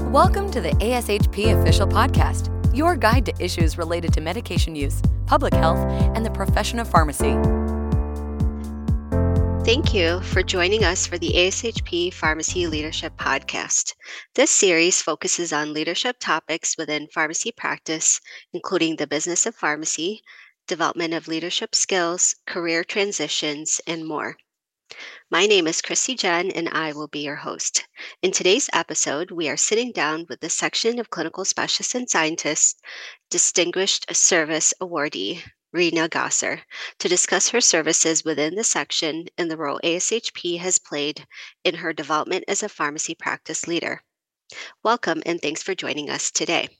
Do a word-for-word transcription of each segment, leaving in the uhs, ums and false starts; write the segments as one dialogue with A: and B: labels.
A: Welcome to the A S H P Official Podcast, your guide to issues related to medication use, public health, and the profession of pharmacy.
B: Thank you for joining us for the A S H P Pharmacy Leadership Podcast. This series focuses on leadership topics within pharmacy practice, including the business of pharmacy, development of leadership skills, career transitions, and more. My name is Christy Jen, and I will be your host. In today's episode, we are sitting down with the Section of Clinical Specialists and Scientists Distinguished Service Awardee, Rena Gosser, to discuss her services within the section and the role A S H P has played in her development as a pharmacy practice leader. Welcome, and thanks for joining us today.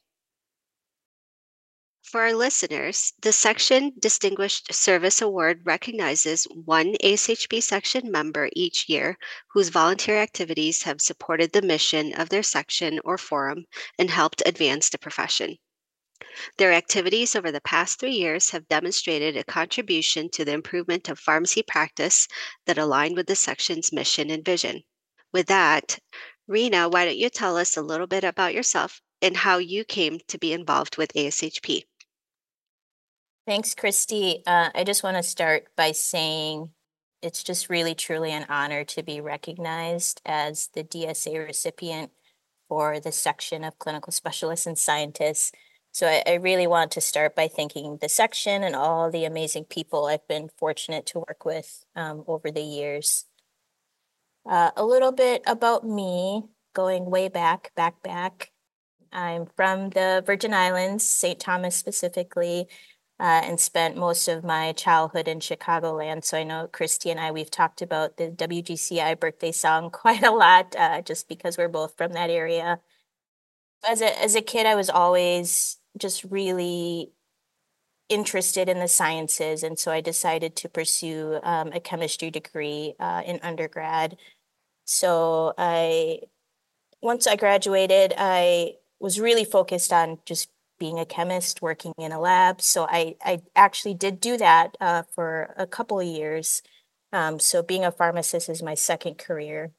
B: For our listeners, the Section Distinguished Service Award recognizes one A S H P section member each year whose volunteer activities have supported the mission of their section or forum and helped advance the profession. Their activities over the past three years have demonstrated a contribution to the improvement of pharmacy practice that align with the section's mission and vision. With that, Rena, why don't you tell us a little bit about yourself and how you came to be involved with A S H P?
C: Thanks, Christy. Uh, I just want to start by saying it's just really, truly an honor to be recognized as the D S A recipient for the section of clinical specialists and scientists. So I, I really want to start by thanking the section and all the amazing people I've been fortunate to work with um, over the years. Uh, a little bit about me, going way back, back, back. I'm from the Virgin Islands, Saint Thomas specifically. Uh, and spent most of my childhood in Chicagoland. So I know Christy and I, we've talked about the W G C I birthday song quite a lot, uh, just because we're both from that area. As a, as a kid, I was always just really interested in the sciences. And so I decided to pursue um, a chemistry degree uh, in undergrad. So I, once I graduated, I was really focused on just being a chemist, working in a lab. So I, I actually did do that uh, for a couple of years. Um, so being a pharmacist is my second career.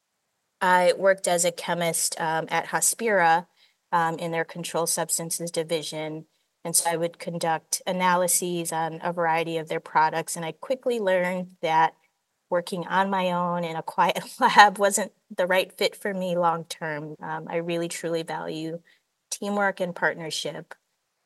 C: I worked as a chemist um, at Hospira um, in their controlled substances division. And so I would conduct analyses on a variety of their products. And I quickly learned that working on my own in a quiet lab wasn't the right fit for me long term. Um, I really, truly value teamwork and partnership.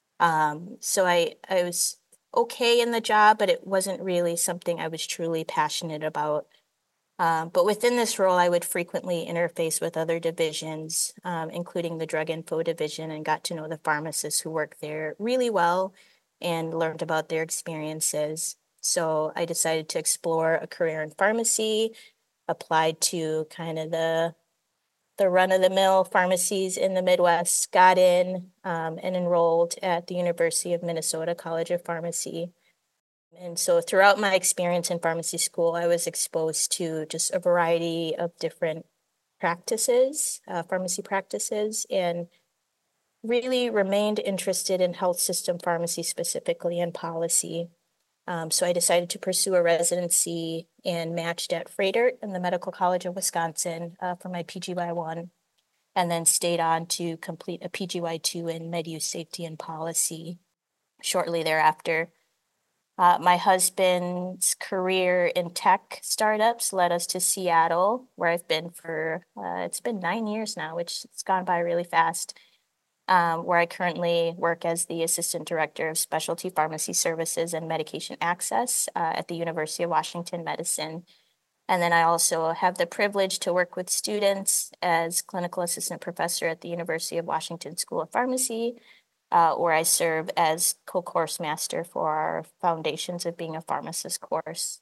C: Um, so I, I was okay in the job, but it wasn't really something I was truly passionate about. Um, but within this role, I would frequently interface with other divisions, um, including the drug info division, and got to know the pharmacists who work there really well and learned about their experiences. So I decided to explore a career in pharmacy, applied to kind of the the run-of-the-mill pharmacies in the Midwest, got in um, and enrolled at the University of Minnesota College of Pharmacy. And so throughout my experience in pharmacy school, I was exposed to just a variety of different practices, uh, pharmacy practices, and really remained interested in health system pharmacy specifically and policy. Um, so I decided to pursue a residency and matched at Froedtert in the Medical College of Wisconsin uh, for my P G Y one, and then stayed on to complete a P G Y two in med use safety and policy shortly thereafter. Uh, my husband's career in tech startups led us to Seattle, where I've been for, uh, it's been nine years now, which has gone by really fast. Um, where I currently work as the Assistant Director of Specialty Pharmacy Services and Medication Access uh, at the University of Washington Medicine. And then I also have the privilege to work with students as Clinical Assistant Professor at the University of Washington School of Pharmacy, uh, where I serve as co-course master for our Foundations of Being a Pharmacist course.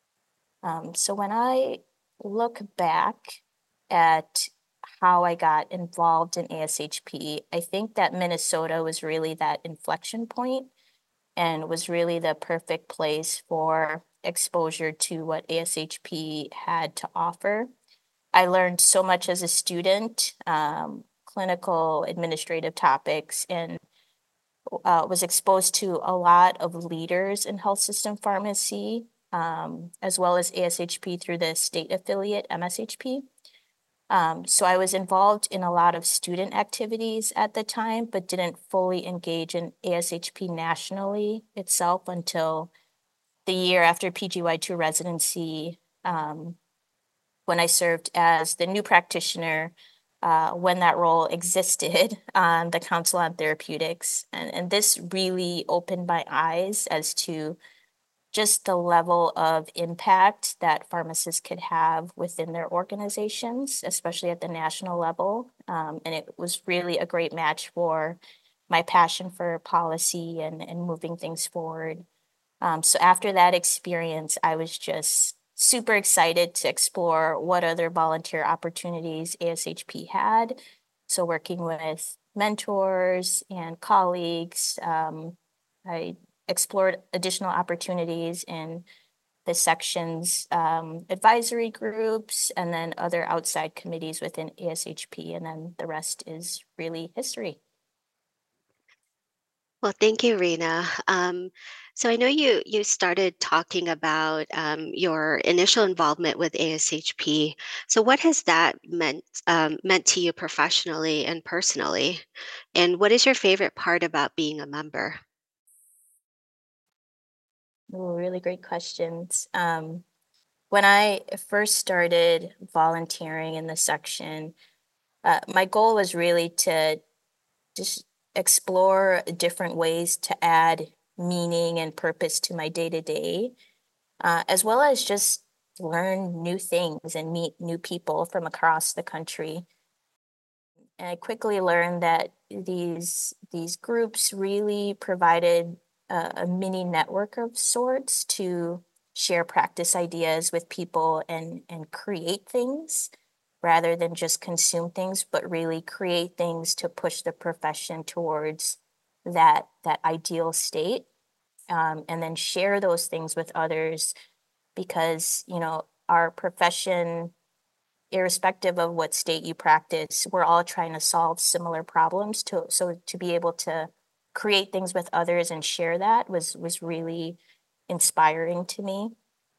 C: Um, so when I look back at how I got involved in A S H P, I think that Minnesota was really that inflection point and was really the perfect place for exposure to what A S H P had to offer. I learned so much as a student, um, clinical administrative topics, and uh, was exposed to a lot of leaders in health system pharmacy, um, as well as A S H P through the state affiliate, M S H P. Um, so I was involved in a lot of student activities at the time, but didn't fully engage in A S H P nationally itself until the year after P G Y two residency, um, when I served as the new practitioner uh, when that role existed on the Council on Therapeutics. And, and this really opened my eyes as to just the level of impact that pharmacists could have within their organizations, especially at the national level. Um, and it was really a great match for my passion for policy and, and moving things forward. Um, so after that experience, I was just super excited to explore what other volunteer opportunities A S H P had. So working with mentors and colleagues, um, I explored additional opportunities in the section's um, advisory groups and then other outside committees within A S H P. And then the rest is really history.
B: Well, thank you, Rena. Um, so I know you you started talking about um, your initial involvement with A S H P. So what has that meant um, meant to you professionally and personally? And what is your favorite part about being a member?
C: Ooh, really great questions. Um, when I first started volunteering in the section, uh, my goal was really to just explore different ways to add meaning and purpose to my day to day, as well as just learn new things and meet new people from across the country. And I quickly learned that these these groups really provided a, a mini network of sorts to share practice ideas with people and and create things rather than just consume things, but really create things to push the profession towards that that ideal state, um, and then share those things with others because you know our profession, irrespective of what state you practice, we're all trying to solve similar problems. To so to be able to create things with others and share that was was really inspiring to me.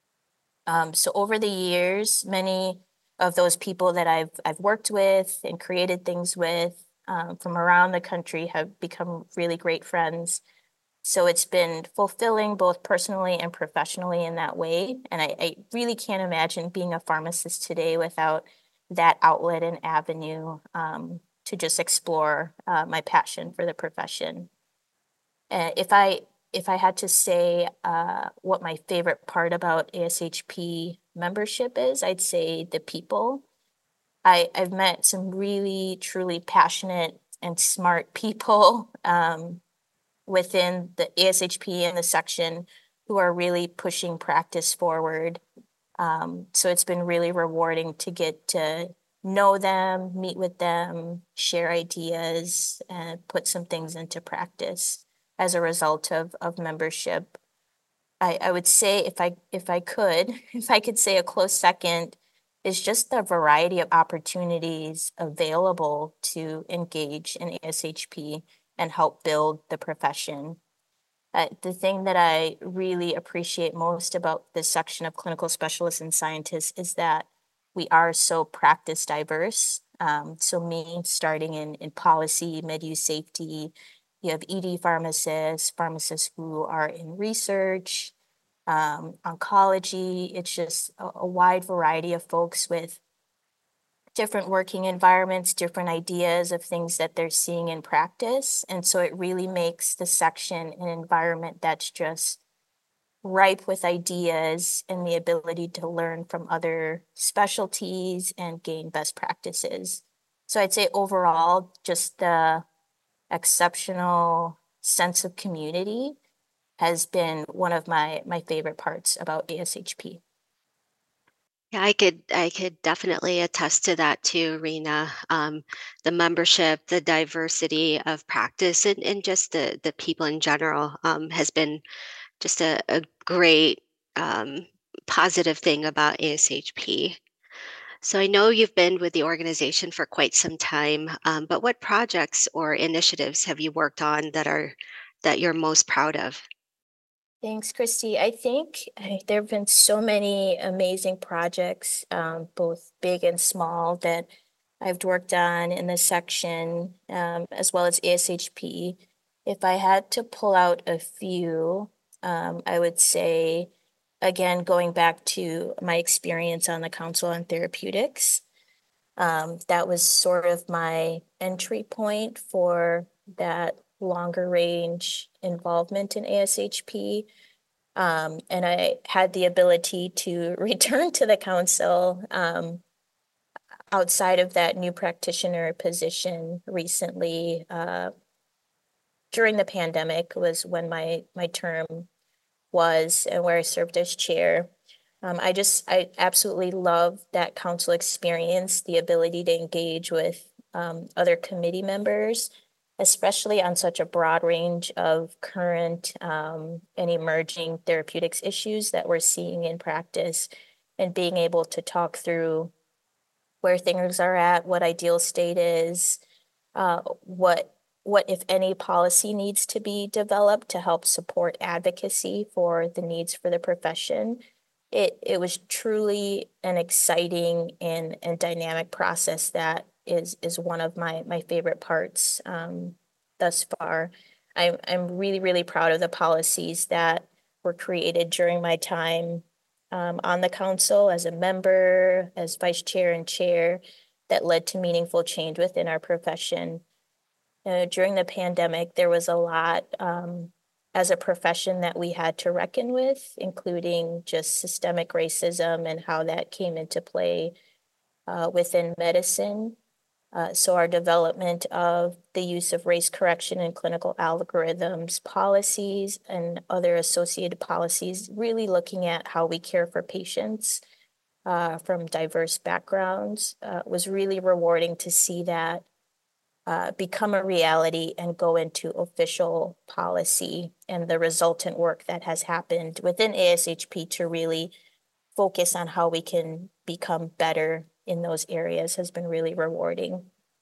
C: Um, so over the years, many of those people that I've I've worked with and created things with um, from around the country have become really great friends. So it's been fulfilling both personally and professionally in that way. And I, I really can't imagine being a pharmacist today without that outlet and avenue um, to just explore uh, my passion for the profession. Uh, if I if I had to say uh, what my favorite part about A S H P membership is, I'd say the people. I, I've met some really, truly passionate and smart people um, within the A S H P and the section who are really pushing practice forward. Um, so it's been really rewarding to get to know them, meet with them, share ideas, and put some things into practice as a result of, of membership. I, I would say if I if I could, if I could say a close second is just the variety of opportunities available to engage in A S H P and help build the profession. Uh, the thing that I really appreciate most about this section of clinical specialists and scientists is that we are so practice diverse. Um, so me starting in, in policy, med-use safety, you have E D pharmacists, pharmacists who are in research, um, oncology. It's just a, a wide variety of folks with different working environments, different ideas of things that they're seeing in practice. And so it really makes the section an environment that's just ripe with ideas and the ability to learn from other specialties and gain best practices. So I'd say overall, just the exceptional sense of community has been one of my my favorite parts about A S H P.
B: Yeah, I could I could definitely attest to that too, Rena. Um, the membership, the diversity of practice, and, and just the the people in general um, has been just a, a great um, positive thing about A S H P. So I know you've been with the organization for quite some time, um, but what projects or initiatives have you worked on that are that you're most proud of?
C: Thanks, Christy. I think uh, there have been so many amazing projects, um, both big and small, that I've worked on in this section, um, as well as A S H P. If I had to pull out a few, um, I would say, again, going back to my experience on the Council on Therapeutics, um, that was sort of my entry point for that longer range involvement in A S H P. Um, and I had the ability to return to the council um, outside of that new practitioner position recently. Uh, during the pandemic was when my my term was and where I served as chair. Um, I just, I absolutely love that council experience, the ability to engage with um, other committee members, especially on such a broad range of current um, and emerging therapeutics issues that we're seeing in practice, and being able to talk through where things are at, what ideal state is, uh, what what, if any, policy needs to be developed to help support advocacy for the needs for the profession. It it was truly an exciting and, and dynamic process that is is one of my my favorite parts um, thus far. I'm I'm really, really proud of the policies that were created during my time um, on the council as a member, as vice chair and chair, that led to meaningful change within our profession. Uh, during the pandemic, there was a lot um, as a profession that we had to reckon with, including just systemic racism and how that came into play uh, within medicine. Uh, so our development of the use of race correction in clinical algorithms, policies, and other associated policies, really looking at how we care for patients uh, from diverse backgrounds, uh, was really rewarding to see that uh, become a reality and go into official policy, and the resultant work that has happened within A S H P to really focus on how we can become better in those areas has been really rewarding.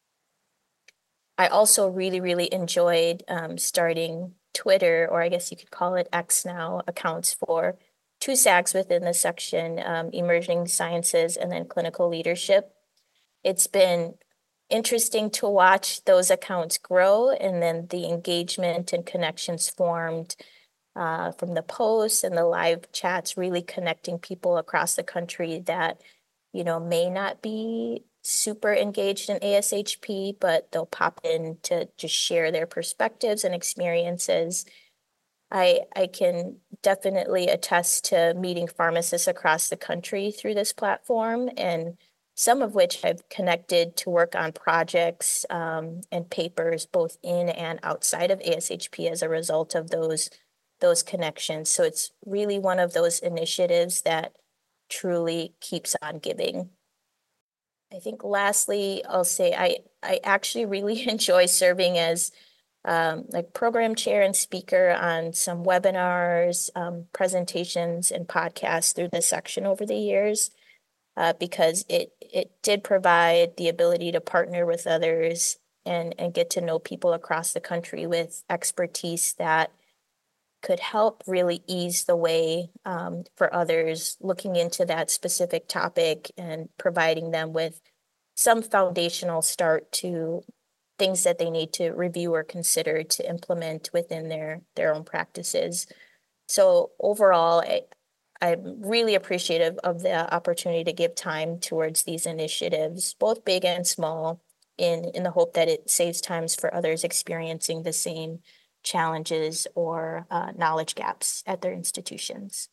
C: I also really, really enjoyed um, starting Twitter, or I guess you could call it X now, accounts for two S A Gs within the section, um, Emerging Sciences and then Clinical Leadership. It's been interesting to watch those accounts grow, and then the engagement and connections formed uh, from the posts and the live chats, really connecting people across the country that, you know, may not be super engaged in A S H P, but they'll pop in to just share their perspectives and experiences. I, I can definitely attest to meeting pharmacists across the country through this platform, and some of which I've connected to work on projects um, and papers both in and outside of A S H P as a result of those, those connections. So it's really one of those initiatives that truly keeps on giving. I think lastly, I'll say I, I actually really enjoy serving as um, like program chair and speaker on some webinars, um, presentations, and podcasts through this section over the years, uh, because it it did provide the ability to partner with others and and get to know people across the country with expertise that could help really ease the way um, for others looking into that specific topic and providing them with some foundational start to things that they need to review or consider to implement within their their own practices. So overall, I, I'm really appreciative of the opportunity to give time towards these initiatives, both big and small, in, in the hope that it saves times for others experiencing the same challenges or uh, knowledge gaps at their institutions.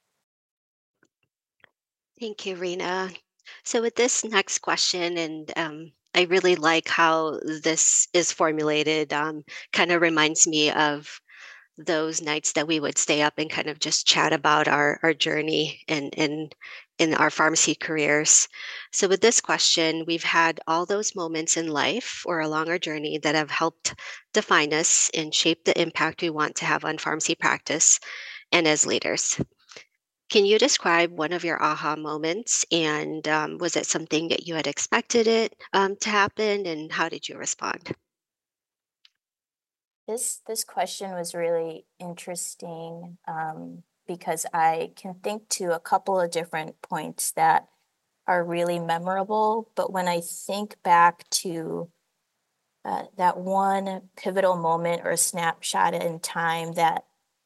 B: Thank you, Rena. So, with this next question, and um, I really like how this is formulated, um, kind of reminds me of those nights that we would stay up and kind of just chat about our, our journey and in, in our pharmacy careers. So, with this question, we've had all those moments in life or along our journey that have helped define us and shape the impact we want to have on pharmacy practice and as leaders. Can you describe one of your aha moments? And um, was it something that you had expected it um, to happen? And how did you respond?
C: This this question was really interesting um, because I can think to a couple of different points that are really memorable. But when I think back to uh, that one pivotal moment or snapshot in time that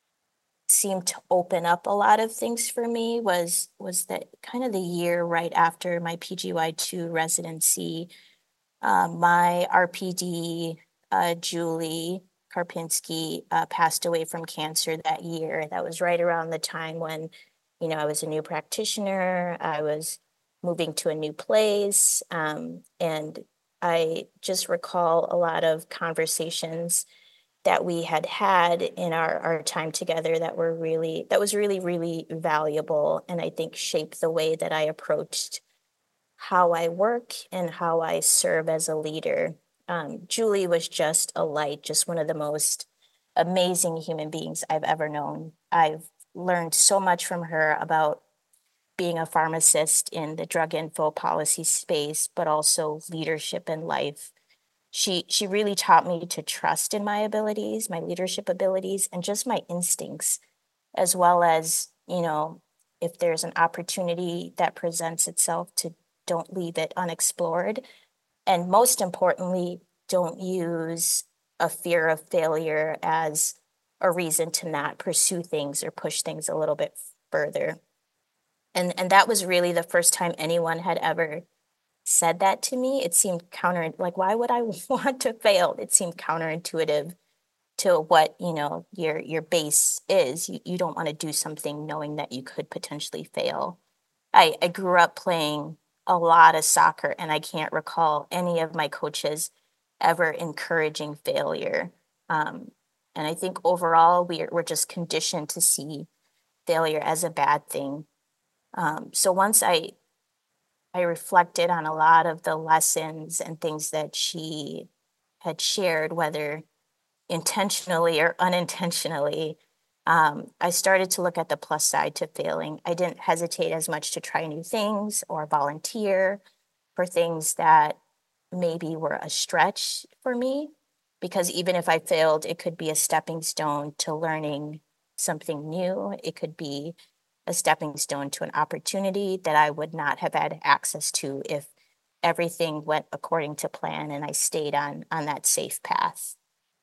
C: seemed to open up a lot of things for me was was that kind of the year right after my P G Y two residency. Uh, my R P D, uh, Julie Karpinski, uh, passed away from cancer that year. That was right around the time when, you know, I was a new practitioner. I was moving to a new place. Um, and I just recall a lot of conversations that we had had in our, our time together that were really, that was really, really valuable. And I think shaped the way that I approached how I work and how I serve as a leader. Um, Julie was just a light, just one of the most amazing human beings I've ever known. I've learned so much from her about being a pharmacist in the drug info policy space, but also leadership in life. She she really taught me to trust in my abilities, my leadership abilities, and just my instincts, as well as, you know, if there's an opportunity that presents itself, to don't leave it unexplored. And most importantly, don't use a fear of failure as a reason to not pursue things or push things a little bit further. And and that was really the first time anyone had ever said that to me. It seemed counter, like, why would I want to fail? It seemed counterintuitive to what, you know, your your base is. You, you don't want to do something knowing that you could potentially fail. I, I grew up playing a lot of soccer, and I can't recall any of my coaches ever encouraging failure. Um, and I think overall we're, we're just conditioned to see failure as a bad thing. Um, so once I I reflected on a lot of the lessons and things that she had shared, whether intentionally or unintentionally, um, I started to look at the plus side to failing. I didn't hesitate as much to try new things or volunteer for things that maybe were a stretch for me, because even if I failed, it could be a stepping stone to learning something new. It could be a stepping stone to an opportunity that I would not have had access to if everything went according to plan and I stayed on on that safe path.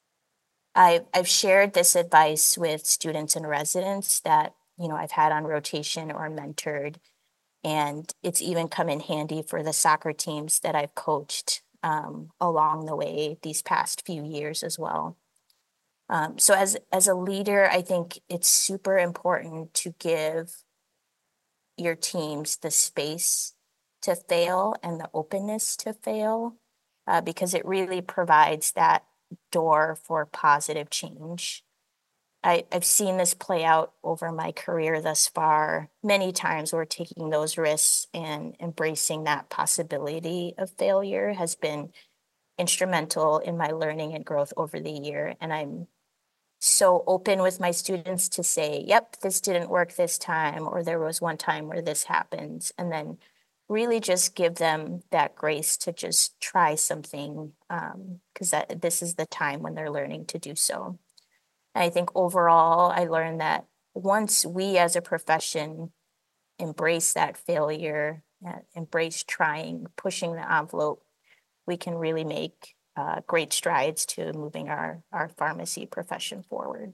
C: I've, I've shared this advice with students and residents that, you know, I've had on rotation or mentored, and it's even come in handy for the soccer teams that I've coached um, along the way these past few years as well. Um, so as, as a leader, I think it's super important to give your teams the space to fail and the openness to fail, uh, because it really provides that door for positive change. I, I've seen this play out over my career thus far many times, where taking those risks and embracing that possibility of failure has been instrumental in my learning and growth over the year. And I'm so open with my students to say, yep, this didn't work this time, or there was one time where this happened. And then really just give them that grace to just try something, because um, that this is the time when they're learning to do so. And I think overall, I learned that once we as a profession embrace that failure, uh, embrace trying, pushing the envelope, we can really make uh, great strides to moving our, our pharmacy profession forward.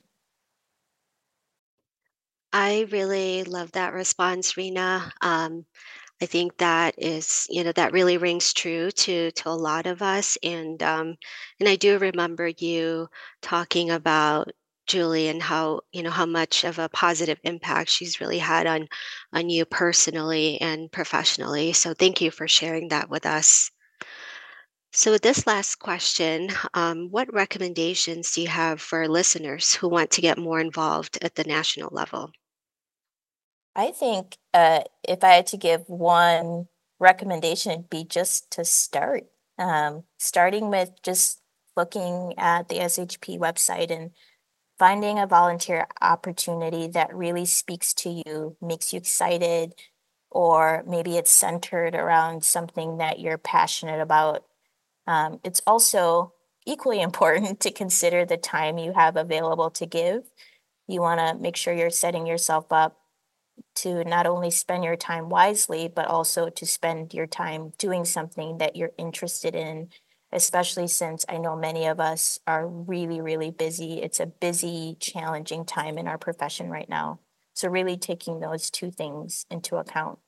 B: I really love that response, Rena. Um, I think that is, you know, that really rings true to to a lot of us. And um, and I do remember you talking about Julie and how, you know, how much of a positive impact she's really had on on you personally and professionally. So thank you for sharing that with us. So with this last question, um, what recommendations do you have for listeners who want to get more involved at the national level?
C: I think uh, if I had to give one recommendation, it'd be just to start. Um, starting with just looking at the S H P website and finding a volunteer opportunity that really speaks to you, makes you excited, or maybe it's centered around something that you're passionate about. Um, it's also equally important to consider the time you have available to give. You want to make sure you're setting yourself up to not only spend your time wisely, but also to spend your time doing something that you're interested in, especially since I know many of us are really, really busy. It's a busy, challenging time in our profession right now. So really taking those two things into account.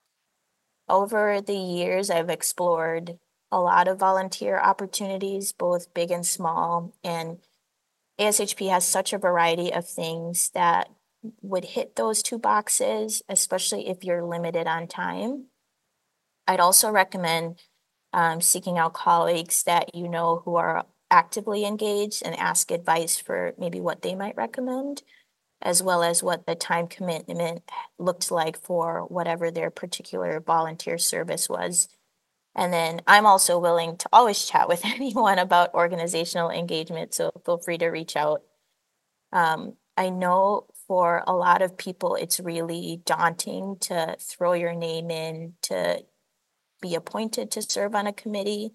C: Over the years, I've explored a lot of volunteer opportunities, both big and small, and A S H P has such a variety of things that would hit those two boxes, especially if you're limited on time. I'd also recommend um, seeking out colleagues that you know who are actively engaged and ask advice for maybe what they might recommend, as well as what the time commitment looked like for whatever their particular volunteer service was. And then I'm also willing to always chat with anyone about organizational engagement, so feel free to reach out. Um, I know for a lot of people, it's really daunting to throw your name in to be appointed to serve on a committee.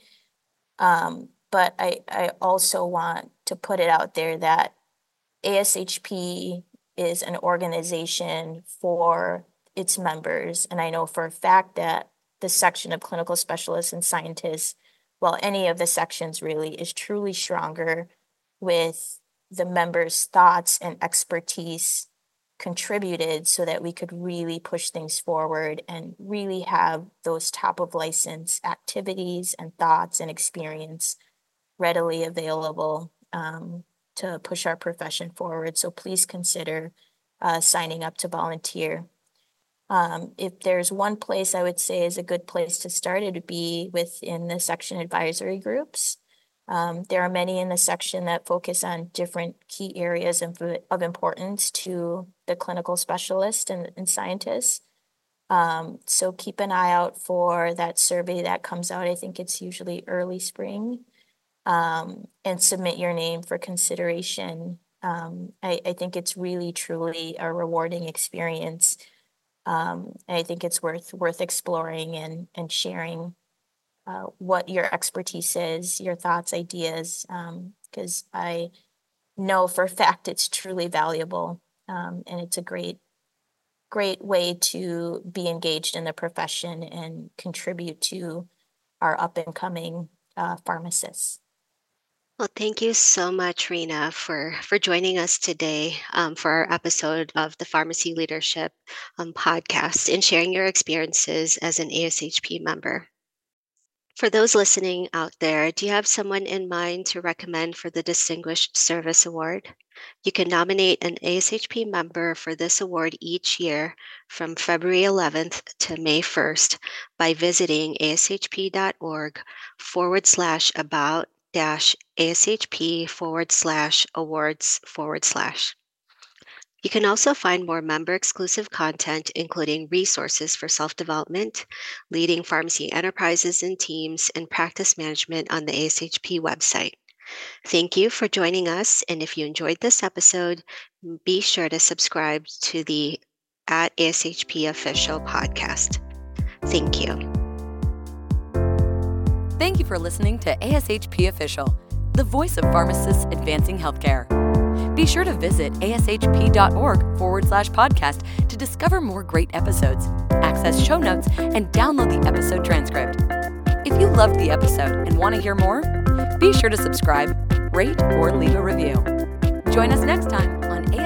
C: Um, but I, I also want to put it out there that A S H P is an organization for its members. And I know for a fact that the section of clinical specialists and scientists, well, any of the sections really, is truly stronger with the members' thoughts and expertise contributed so that we could really push things forward and really have those top of license activities and thoughts and experience readily available um, to push our profession forward. So please consider uh, signing up to volunteer. Um, if there's one place I would say is a good place to start, it would be within the section advisory groups. Um, there are many in the section that focus on different key areas of, of importance to the clinical specialist and, and scientists. Um, so keep an eye out for that survey that comes out. I think it's usually early spring. Um, and submit your name for consideration. Um, I, I think it's really, truly a rewarding experience. Um, I think it's worth worth exploring and, and sharing uh, what your expertise is, your thoughts, ideas, because um, I know for a fact it's truly valuable, um, and it's a great, great way to be engaged in the profession and contribute to our up-and-coming uh, pharmacists.
B: Well, thank you so much, Rena, for, for joining us today um, for our episode of the Pharmacy Leadership um, podcast and sharing your experiences as an A S H P member. For those listening out there, do you have someone in mind to recommend for the Distinguished Service Award? You can nominate an A S H P member for this award each year from February eleventh to May first by visiting ashp.org forward slash about dash ASHP forward slash awards forward slash. You can also find more member-exclusive content, including resources for self-development, leading pharmacy enterprises and teams, and practice management on the A S H P website. Thank you for joining us, and if you enjoyed this episode, be sure to subscribe to the at A S H P Official podcast. Thank you.
A: Thank you for listening to A S H P Official, the voice of pharmacists advancing healthcare. Be sure to visit ashp.org forward slash podcast to discover more great episodes, access show notes, and download the episode transcript. If you loved the episode and want to hear more, be sure to subscribe, rate, or leave a review. Join us next time on A